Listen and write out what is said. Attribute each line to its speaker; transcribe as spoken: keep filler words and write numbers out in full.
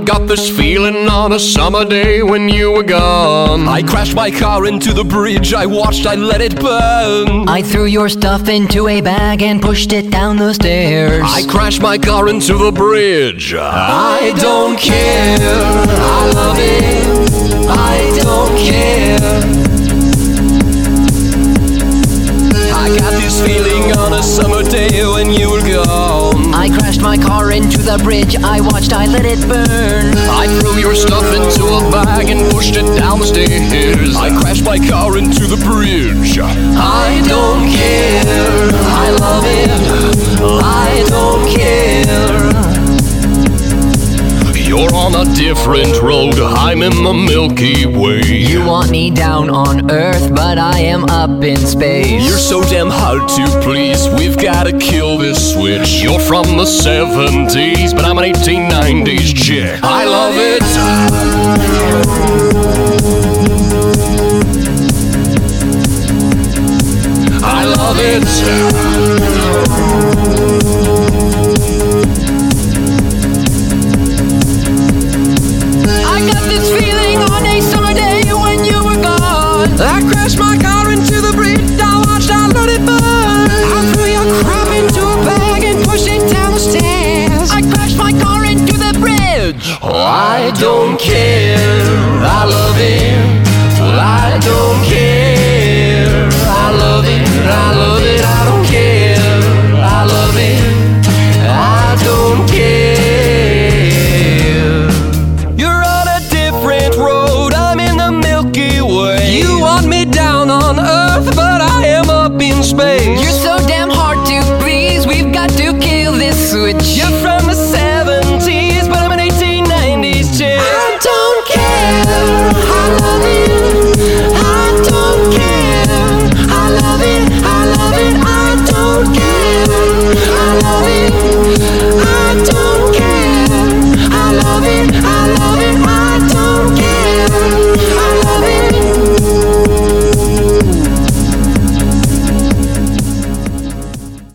Speaker 1: got this feeling on a summer day when you were gone.
Speaker 2: I crashed my car into the bridge, I watched, I let it burn.
Speaker 3: I threw your stuff into a bag and pushed it down the stairs.
Speaker 1: I crashed my car into the bridge.
Speaker 2: I don't care, I love it, I don't care. I got this feeling on a summer day when you were gone.
Speaker 3: I crashed my car into the bridge, I watched, I let it burn.
Speaker 1: I threw your stuff into a bag and pushed it down the stairs.
Speaker 2: I crashed my car into the bridge.
Speaker 3: I don't care, I love it, I don't care.
Speaker 1: You're on a different road, I'm in the Milky Way.
Speaker 3: You want me down on Earth, but I am up in space.
Speaker 2: You're so damn hard to please, we've gotta kill this switch.
Speaker 1: You're from the seventies, but I'm an eighteen nineties chick. I love it. I love it.